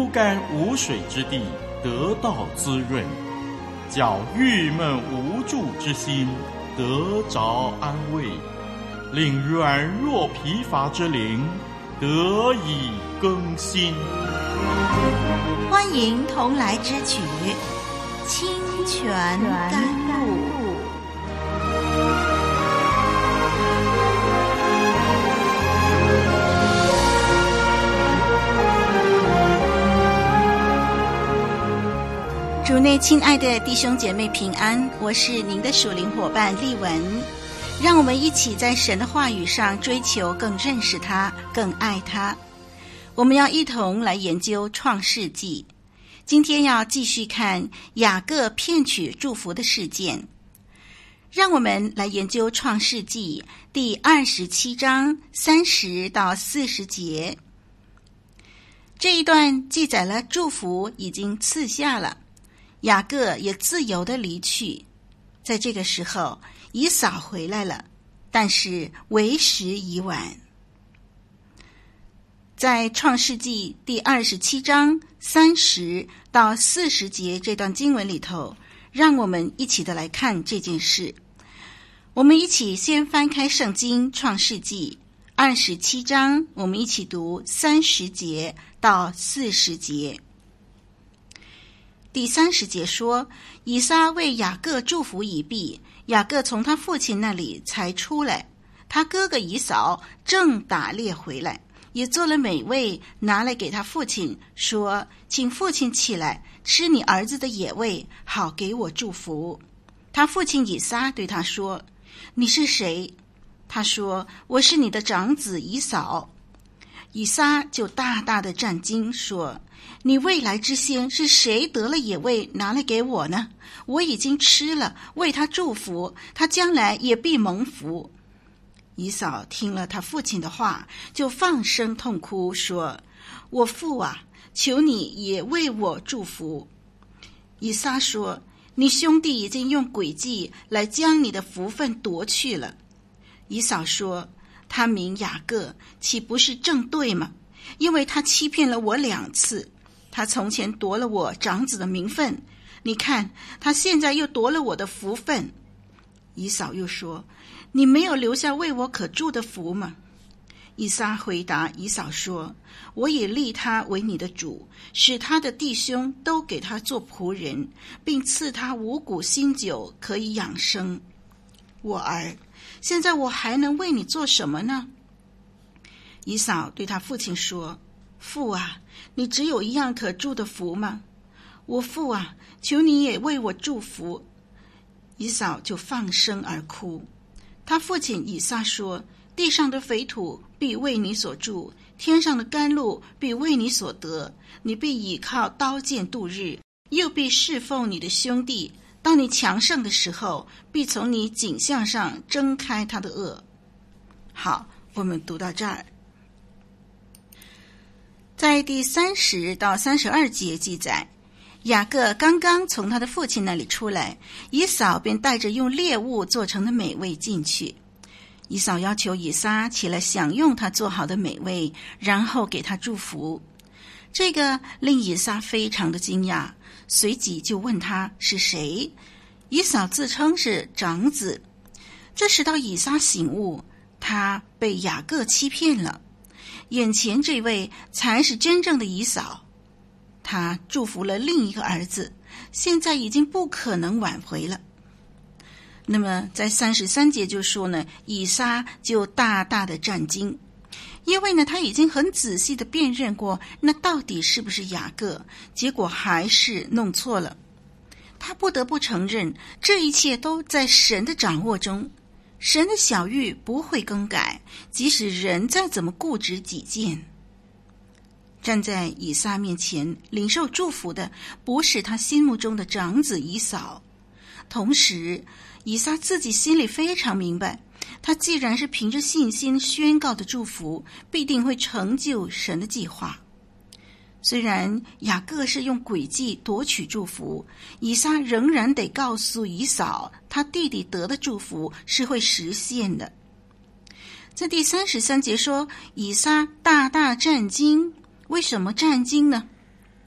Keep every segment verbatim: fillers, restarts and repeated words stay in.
干无水之地得到滋润，叫郁闷无助之心得着安慰，令软弱疲乏之灵得以更新。 欢迎同来之曲《清泉甘露》。主内亲爱的弟兄姐妹平安，我是您的属灵伙伴丽文，让我们一起在神的话语上追求更认识他，更爱他。我们要一同来研究创世纪，今天要继续看雅各骗取祝福的事件。让我们来研究创世纪第二十七章三十到四十节。这一段记载了祝福已经赐下了，雅各也自由地离去。在这个时候，以扫回来了，但是为时已晚。在创世纪第二十七章三十到四十节这段经文里头，让我们一起的来看这件事。我们一起先翻开圣经创世纪二十七章，我们一起读三十节到四十节。第三十节说，以撒为雅各祝福已毕，雅各从他父亲那里才出来，他哥哥以扫正打猎回来，也做了美味，拿来给他父亲，说，请父亲起来吃你儿子的野味，好给我祝福。他父亲以撒对他说，你是谁？他说，我是你的长子以扫。以撒就大大的战惊，说，你未来之先是谁得了野味拿来给我呢？我已经吃了，为他祝福，他将来也必蒙福。以扫听了他父亲的话，就放声痛哭，说，我父啊，求你也为我祝福。以撒说，你兄弟已经用诡计来将你的福分夺去了。以扫说，他名雅各，岂不是正对吗？因为他欺骗了我两次，他从前夺了我长子的名分，你看他现在又夺了我的福分。以扫又说，你没有留下为我可祝的福吗？以撒回答以扫说，我也立他为你的主，使他的弟兄都给他做仆人，并赐他五谷新酒可以养生。我儿，现在我还能为你做什么呢？以扫对他父亲说，父啊，你只有一样可祝的福吗？我父啊，求你也为我祝福。以扫就放声而哭。他父亲以撒说，地上的肥土必为你所住，天上的甘露必为你所得，你必倚靠刀剑度日，又必侍奉你的兄弟，当你强盛的时候，必从你颈项上挣开他的轭。好，我们读到这儿。在第三十到三十二节记载，雅各刚刚从他的父亲那里出来，以扫便带着用猎物做成的美味进去。以扫要求以撒起来享用他做好的美味，然后给他祝福。这个令以撒非常的惊讶，随即就问他是谁。以扫自称是长子。这使到以撒醒悟，他被雅各欺骗了，眼前这位才是真正的以扫。他祝福了另一个儿子，现在已经不可能挽回了。那么在三十三节就说呢，以撒就大大的战惊，因为呢他已经很仔细的辨认过那到底是不是雅各，结果还是弄错了。他不得不承认，这一切都在神的掌握中，神的小谕不会更改，即使人再怎么固执己见。站在以撒面前领受祝福的不是他心目中的长子以扫，同时以撒自己心里非常明白，他既然是凭着信心宣告的祝福，必定会成就神的计划。虽然雅各是用诡计夺取祝福，以撒仍然得告诉以扫，他弟弟得的祝福是会实现的。在第三十三节说，以撒大大战惊。为什么战惊呢？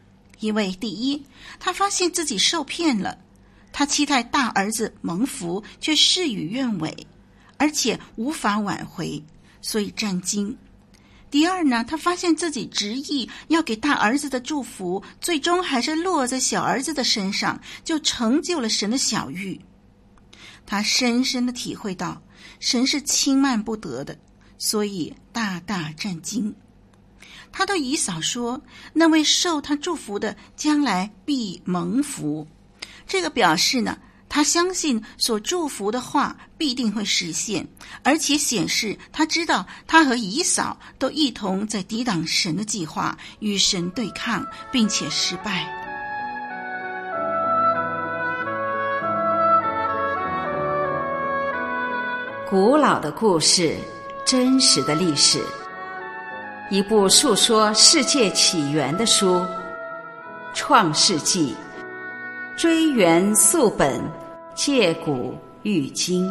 因为第一，他发现自己受骗了，他期待大儿子蒙福，却事与愿违，而且无法挽回，所以战惊。第二呢，他发现自己执意要给大儿子的祝福，最终还是落在小儿子的身上，就成就了神的晓谕。他深深地体会到神是轻慢不得的，所以大大战惊。他对以扫说，那位受他祝福的将来必蒙福。这个表示呢，他相信所祝福的话必定会实现，而且显示他知道他和以扫都一同在抵挡神的计划，与神对抗，并且失败。 古老的故事，真实的历史，一部述说世界起源的书，《创世纪》，追源溯本，借古喻今。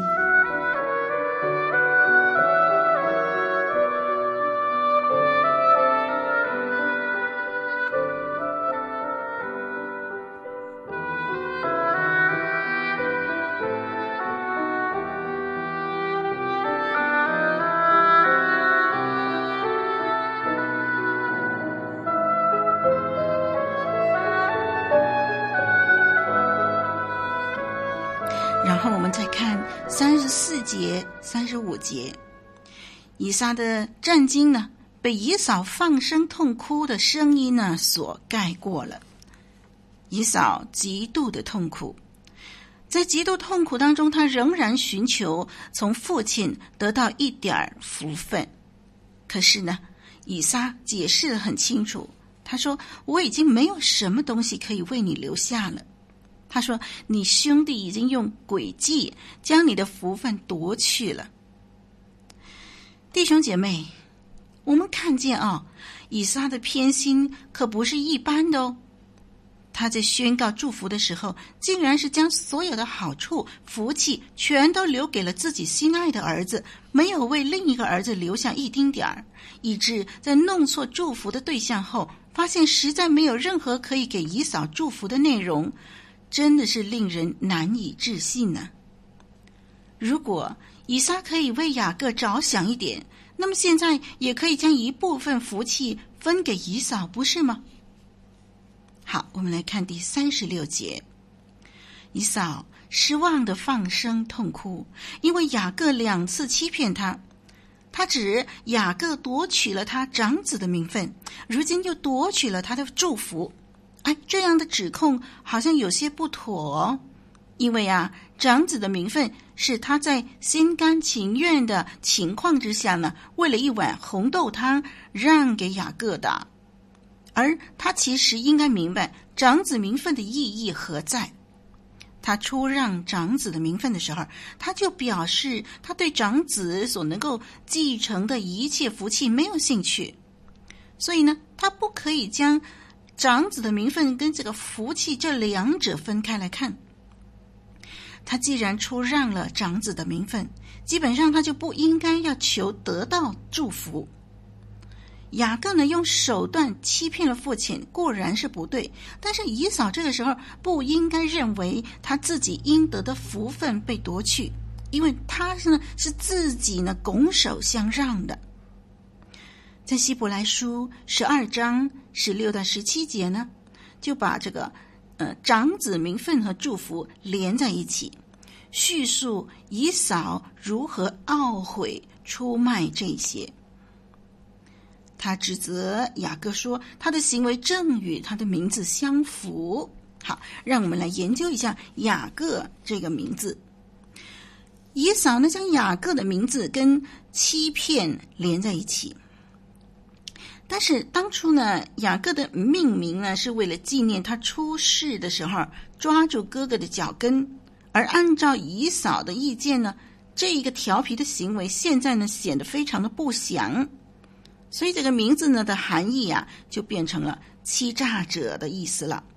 然后我们再看三十四节、三十五节，以撒的战惊呢，被以扫放声痛哭的声音呢所盖过了。以扫极度的痛苦，在极度痛苦当中，他仍然寻求从父亲得到一点福分。可是呢，以撒解释得很清楚，他说：“我已经没有什么东西可以为你留下了。”他说，你兄弟已经用诡计将你的福分夺去了。弟兄姐妹，我们看见啊，以撒的偏心可不是一般的哦。他在宣告祝福的时候，竟然是将所有的好处、福气全都留给了自己心爱的儿子，没有为另一个儿子留下一丁点儿，以致在弄错祝福的对象后，发现实在没有任何可以给以扫祝福的内容，真的是令人难以置信呢。如果以撒可以为雅各着想一点，那么现在也可以将一部分福气分给以扫，不是吗？好，我们来看第三十六节。以扫失望地放声痛哭，因为雅各两次欺骗他。他指雅各夺取了他长子的名分，如今又夺取了他的祝福。哎，这样的指控好像有些不妥哦，因为啊，长子的名分是他在心甘情愿的情况之下呢，为了一碗红豆汤让给雅各的，而他其实应该明白长子名分的意义何在。他出让长子的名分的时候，他就表示他对长子所能够继承的一切福气没有兴趣，所以呢，他不可以将长子的名分跟这个福气这两者分开来看。他既然出让了长子的名分，基本上他就不应该要求得到祝福。雅各呢，用手段欺骗了父亲，固然是不对，但是以扫这个时候不应该认为他自己应得的福分被夺去，因为他呢是自己呢拱手相让的。在希伯来书十二章十六到十七节呢，就把这个呃长子名分和祝福连在一起，叙述以扫如何懊悔出卖这些。他指责雅各说，他的行为正与他的名字相符。好，让我们来研究一下雅各这个名字。以扫呢，将雅各的名字跟欺骗连在一起。但是当初呢，雅各的命名呢，是为了纪念他出世的时候抓住哥哥的脚跟，而按照以扫的意见呢，这一个调皮的行为现在呢显得非常的不祥，所以这个名字呢的含义啊，就变成了欺诈者的意思了。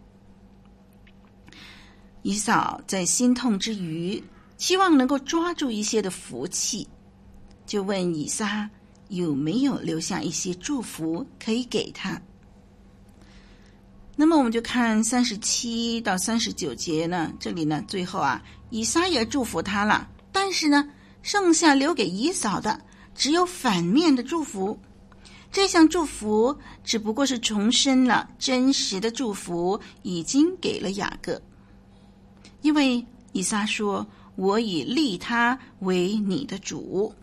以扫在心痛之余，希望能够抓住一些的福气，就问以撒有没有留下一些祝福可以给他。 那么我们就看三十七到三十九节呢，这里呢最后啊，以撒也祝福他了，但是呢，剩下留给以扫的只有反面的祝福。这项祝福只不过是重申了真实的祝福已经给了雅各，因为以撒说：“我已立他为你的主。”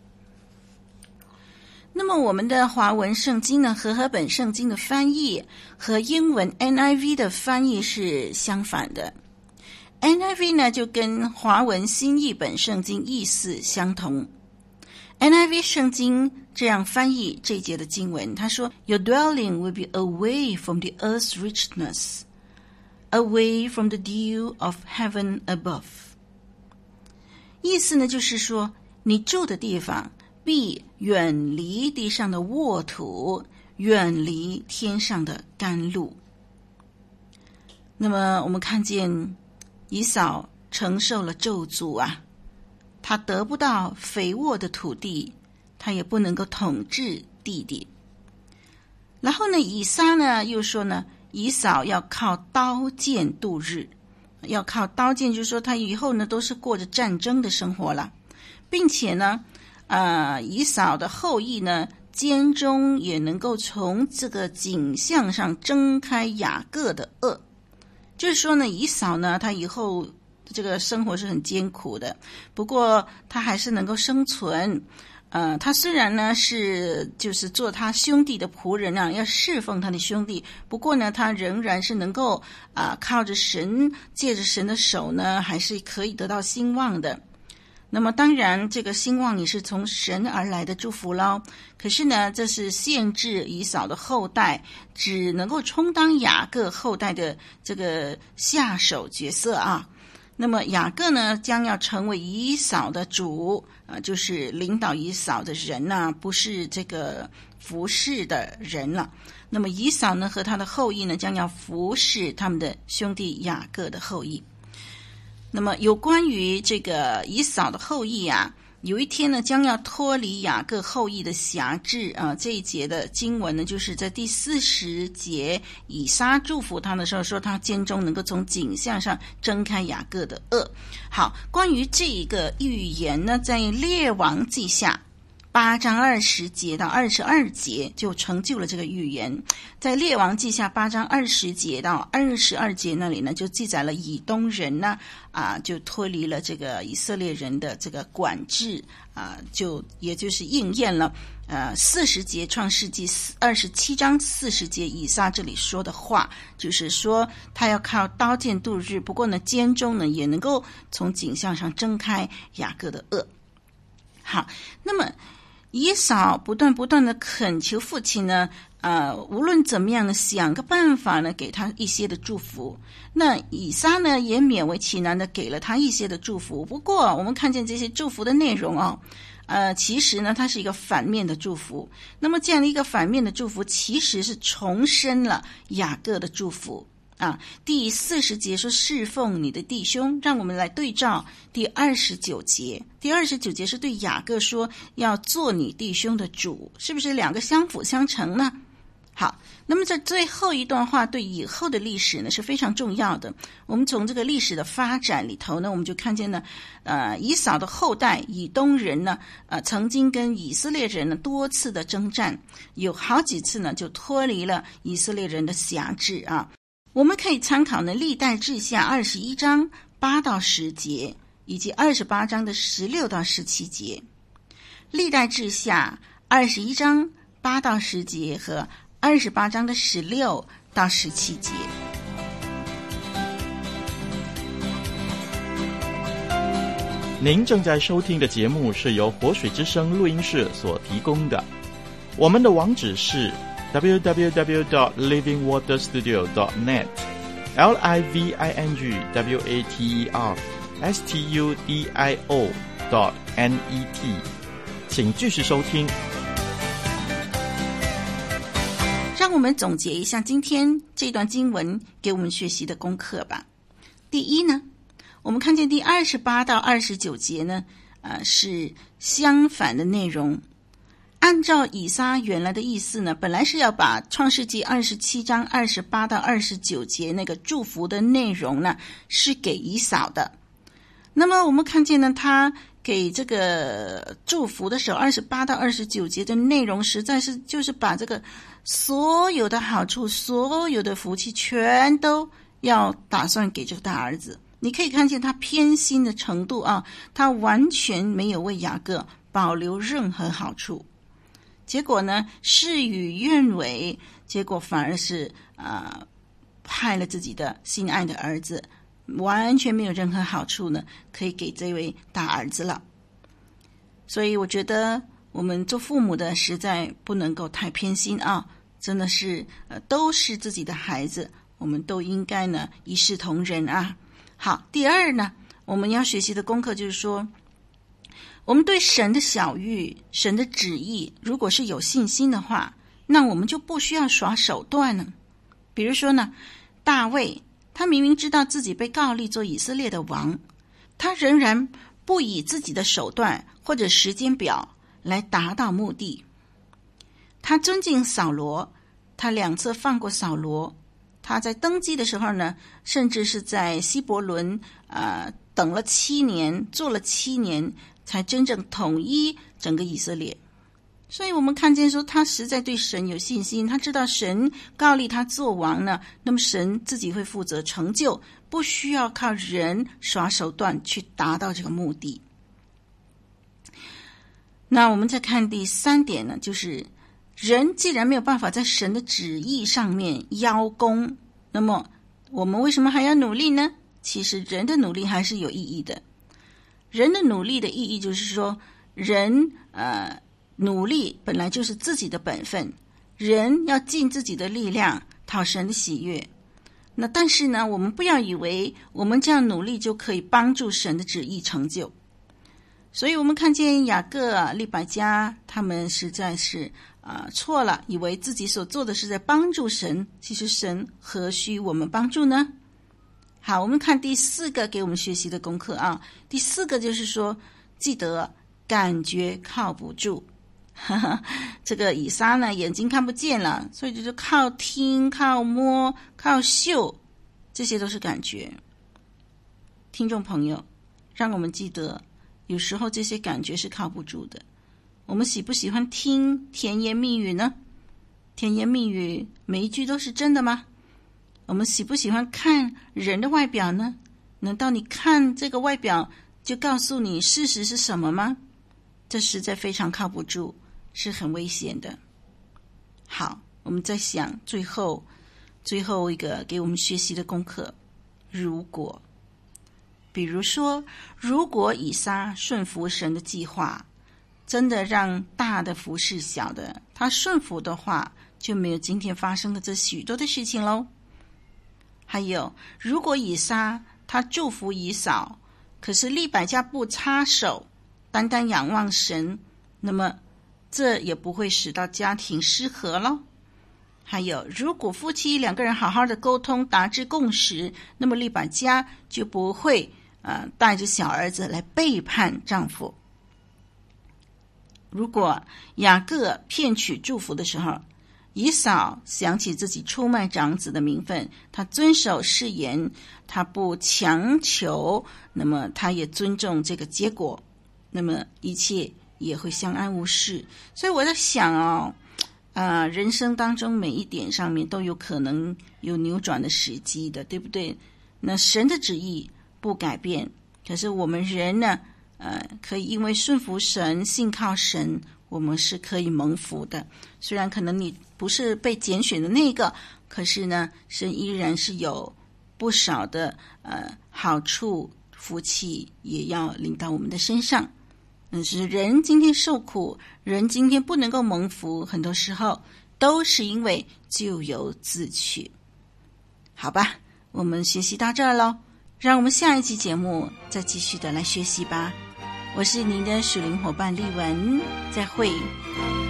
那么我们的华文圣经呢，和合本圣经的翻译和英文 N I V 的翻译是相反的。N I V 呢就跟华文新译本圣经意思相同。N I V 圣经这样翻译这一节的经文，他说 Your dwelling will be away from the earth's richness, away from the dew of heaven above。 意思呢就是说，你住的地方必远离地上的沃土，远离天上的甘露。那么我们看见以扫承受了咒诅啊，他得不到肥沃的土地，他也不能够统治地地。然后呢，以撒呢又说呢，以扫要靠刀剑度日，要靠刀剑，就是说他以后呢都是过着战争的生活了，并且呢呃，以扫的后裔呢，间中也能够从这个景象上睁开雅各的恶。就是说呢，以扫呢，他以后这个生活是很艰苦的，不过他还是能够生存。呃，他虽然呢是就是做他兄弟的仆人啊，要侍奉他的兄弟，不过呢，他仍然是能够啊、呃、靠着神，借着神的手呢，还是可以得到兴旺的。那么当然这个兴旺也是从神而来的祝福咯，可是呢这是限制以扫的后代只能够充当雅各后代的这个下手角色啊。那么雅各呢将要成为以扫的主啊、呃，就是领导以扫的人呢、啊，不是这个服侍的人了。那么以扫呢和他的后裔呢将要服侍他们的兄弟雅各的后裔。那么有关于这个以扫的后裔啊，有一天呢将要脱离雅各后裔的辖制啊。这一节的经文呢就是在第四十节，以撒祝福他的时候说，他间中能够从景象上睁开雅各的恶。好，关于这一个预言呢，在列王记下八章二十节到二十二节就成就了这个预言。在列王记下八章二十节到二十二节那里呢，就记载了以东人呢啊，就脱离了这个以色列人的这个管制啊，就也就是应验了呃四十节创世纪二十七章四十节以撒这里说的话，就是说他要靠刀剑度日，不过呢间中呢也能够从景象上睁开雅各的恶。好，那么以扫不断不断的恳求父亲呢，呃，无论怎么样呢，想个办法呢，给他一些的祝福。那以撒呢，也勉为其难的给了他一些的祝福。不过，我们看见这些祝福的内容哦，呃，其实呢，它是一个反面的祝福。那么，这样的一个反面的祝福，其实是重申了雅各的祝福。啊，第四十节说侍奉你的弟兄，让我们来对照第二十九节。第二十九节是对雅各说要做你弟兄的主，是不是两个相辅相成呢？好，那么在最后一段话对以后的历史呢是非常重要的。我们从这个历史的发展里头呢，我们就看见呢，呃，以扫的后代以东人呢，呃，曾经跟以色列人呢多次的征战，有好几次呢就脱离了以色列人的辖制啊。我们可以参考呢历代志下二十一章八到十节，以及二十八章的十六到十七节。历代志下二十一章八到十节和二十八章的十六到十七节。 您正在收听的节目是由活水之声录音室所提供的，我们的网址是double-u double-u double-u dot living water studio dot net L I V I N G W A T E R S T U D I O dot N E T， 请继续收听。 让我们总结一下今天这段经文给我们学习的功课吧。第一呢，我们看见第二十八到二十九节呢，呃，是相反的内容。 按照以撒原来的意思呢，本来是要把创世纪二十七章二十八到二十九节那个祝福的内容呢，是给以扫的。那么我们看见呢，他给这个祝福的时候，二十八到二十九节的内容实在是就是把这个所有的好处，所有的福气全都要打算给这个大儿子。你可以看见他偏心的程度啊，他完全没有为雅各保留任何好处。结果呢，事与愿违，结果反而是啊、呃，害了自己的心爱的儿子，完全没有任何好处呢，可以给这位大儿子了。所以我觉得我们做父母的实在不能够太偏心啊，真的是呃都是自己的孩子，我们都应该呢一视同仁啊。好，第二呢，我们要学习的功课就是说，我们对神的小谕、神的旨意，如果是有信心的话，那我们就不需要耍手段呢。比如说呢，大卫他明明知道自己被膏立做以色列的王，他仍然不以自己的手段或者时间表来达到目的。他尊敬扫罗，他两次放过扫罗。他在登基的时候呢，甚至是在希伯伦呃等了七年，做了七年，才真正统一整个以色列。所以我们看见说，他实在对神有信心，他知道神膏立他做王呢，那么神自己会负责成就，不需要靠人耍手段去达到这个目的。那我们再看第三点呢，就是人既然没有办法在神的旨意上面邀功，那么我们为什么还要努力呢？其实人的努力还是有意义的。人的努力的意义就是说，人呃努力本来就是自己的本分，人要尽自己的力量讨神的喜悦。那但是呢，我们不要以为我们这样努力就可以帮助神的旨意成就。所以我们看见雅各、利百加他们实在是啊、呃、错了，以为自己所做的是在帮助神，其实神何须我们帮助呢？好，我们看第四个给我们学习的功课啊。第四个就是说，记得感觉靠不住。哈哈，这个以撒呢，眼睛看不见了，所以就是靠听、靠摸、靠嗅，这些都是感觉。听众朋友，让我们记得，有时候这些感觉是靠不住的。我们喜不喜欢听甜言蜜语呢？甜言蜜语每一句都是真的吗？我们喜不喜欢看人的外表呢？难道你看这个外表就告诉你事实是什么吗？这实在非常靠不住，是很危险的。好，我们再想最后最后一个给我们学习的功课，如果比如说，如果以撒顺服神的计划，真的让大的服侍小的，他顺服的话，就没有今天发生的这许多的事情咯。还有，如果以撒他祝福以扫，可是利百加不插手，单单仰望神，那么这也不会使到家庭失和咯。还有，如果夫妻两个人好好的沟通，达至共识，那么利百加就不会呃带着小儿子来背叛丈夫。如果雅各骗取祝福的时候，以扫想起自己出卖长子的名分，他遵守誓言，他不强求，那么他也尊重这个结果，那么一切也会相安无事。所以我在想哦，呃，人生当中每一点上面都有可能有扭转的时机的，对不对？那神的旨意不改变，可是我们人呢，呃，可以因为顺服神、信靠神，我们是可以蒙福的。虽然可能你不是被拣选的那个，可是呢，神依然是有不少的呃好处、福气也要临到我们的身上。但是人今天受苦，人今天不能够蒙福，很多时候都是因为咎由自取。好吧，我们学习到这儿咯，让我们下一期节目再继续的来学习吧。我是您的属灵伙伴丽文，再会。